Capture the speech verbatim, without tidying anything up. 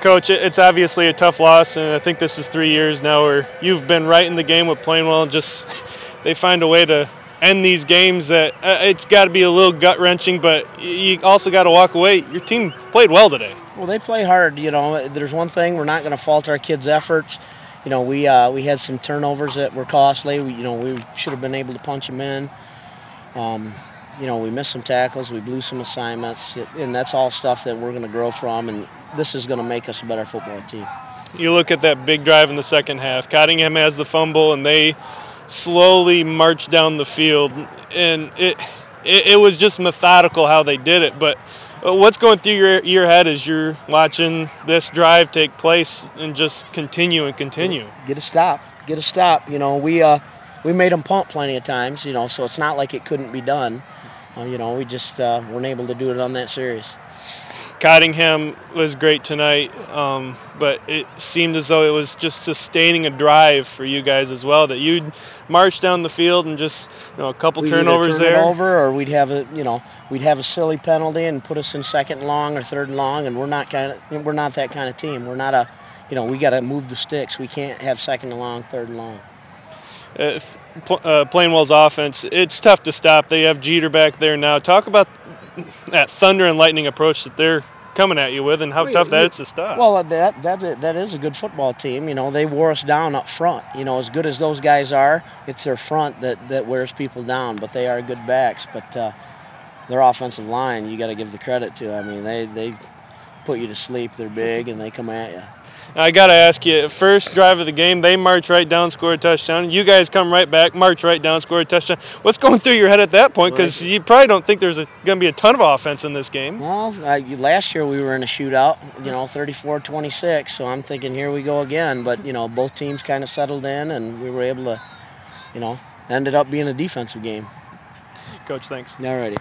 Coach, it's obviously a tough loss, and I think this is three years now where you've been right in the game with Plainwell. Just they find a way to end these games that uh, it's got to be a little gut wrenching, but you also got to walk away. Your team played well today. Well, they play hard. You know, there's one thing, we're not going to fault our kids' efforts. You know, we uh, we had some turnovers that were costly. We, you know, we should have been able to punch them in. Um, you know, we missed some tackles, we blew some assignments, and that's all stuff that we're going to grow from, and this is going to make us a better football team. You look at that big drive in the second half. Cottingham has the fumble, and they slowly march down the field, and it, it it was just methodical how they did it. But what's going through your your head as you're watching this drive take place and just continue and continue? Get a stop, get a stop. You know, we uh, we made them pump plenty of times. You know, so it's not like it couldn't be done. Uh, you know, we just uh, weren't able to do it on that series. Cottingham was great tonight, um, but it seemed as though it was just sustaining a drive for you guys as well. That you'd march down the field and just you know a couple We'd turnovers either turn there, it over, or we'd have a you know we'd have a silly penalty and put us in second and long or third and long. And we're not kind of we're not that kind of team. We're not a you know we got to move the sticks. We can't have second and long, third and long. Uh, uh, Plainwell's offense, it's tough to stop. They have Jeter back there now. Talk about that thunder and lightning approach that they're coming at you with, and how well, tough you, that is to stop. Well, that that that is a good football team. You know, they wore us down up front. You know, as good as those guys are, it's their front that that wears people down. But they are good backs. But uh, their offensive line, you got to give the credit to. I mean, they they put you to sleep. They're big and they come at you. I got to ask you, first drive of the game, they march right down, score a touchdown. You guys come right back, march right down, score a touchdown. What's going through your head at that point? Because you probably don't think there's going to be a ton of offense in this game. Well, uh, last year we were in a shootout, you know, thirty-four twenty-six, so I'm thinking here we go again. But, you know, both teams kind of settled in, and we were able to, you know, ended up being a defensive game. Coach, thanks. All righty.